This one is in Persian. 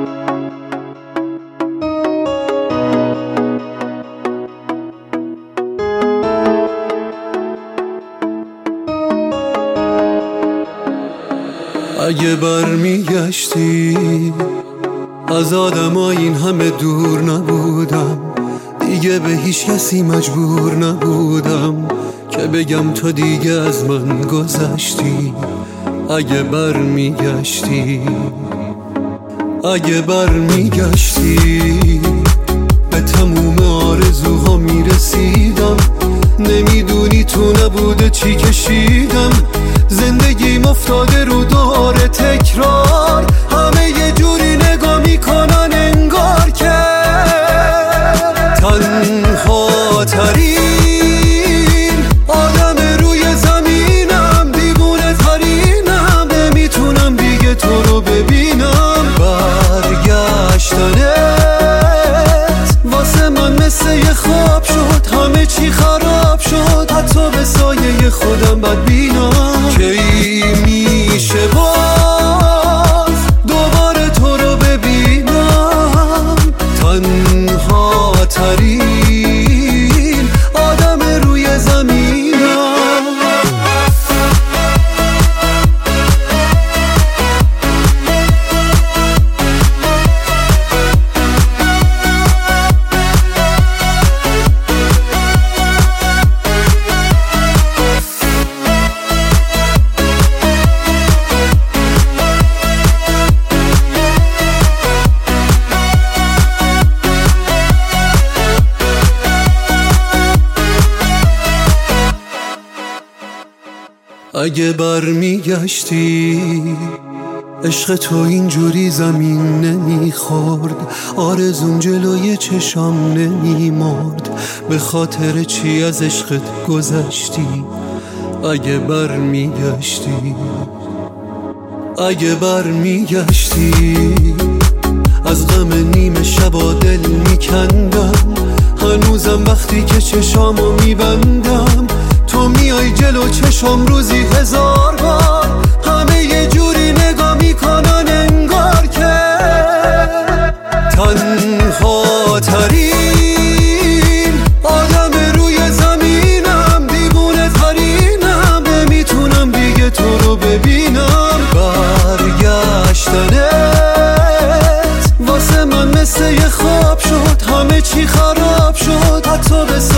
اگه برمیگشتی از آدما این همه دور نبودم، دیگه به هیچ کسی مجبور نبودم که بگم تو دیگه از من گذشتی. اگه برمیگشتی به تموم آرزوها میرسیدم. نمیدونی تو نبوده چی کشیدم. زندگیم افتاده رو دور تکرار، همه یه جوری نگاه میکنن انگار که تنها ترین آدم روی زمینم، دیوونه ترینم، نمیتونم دیگه تو رو ببینم. برگشتنت واسه من مثل یه خواب شد، همه چی خراب شد، حتی به سایه خودم بدبینم. کی میشه باز دوباره تو رو ببینم، تنها ترین آدم روی زمینم. اگه برمیگشتی عشق تو اینجوری زمین نمیخورد، آرزوم جلوی چشام نمیمرد. به خاطر چی از عشقت گذشتی؟ اگه برمیگشتی از غم نیمه شبا دل میکندم. هنوزم وقتی که چشامو میبندم تو میای جلو چشم روزی 1000 بار، همه یه جوری نگاه میکنن انگار که تنها ترین آدم روی زمینم، دیوونه ترینم، نمیتونم دیگه تو رو ببینم. برگشتنت واسه من مثل یه خواب شد، همه چی خراب شد، حتی به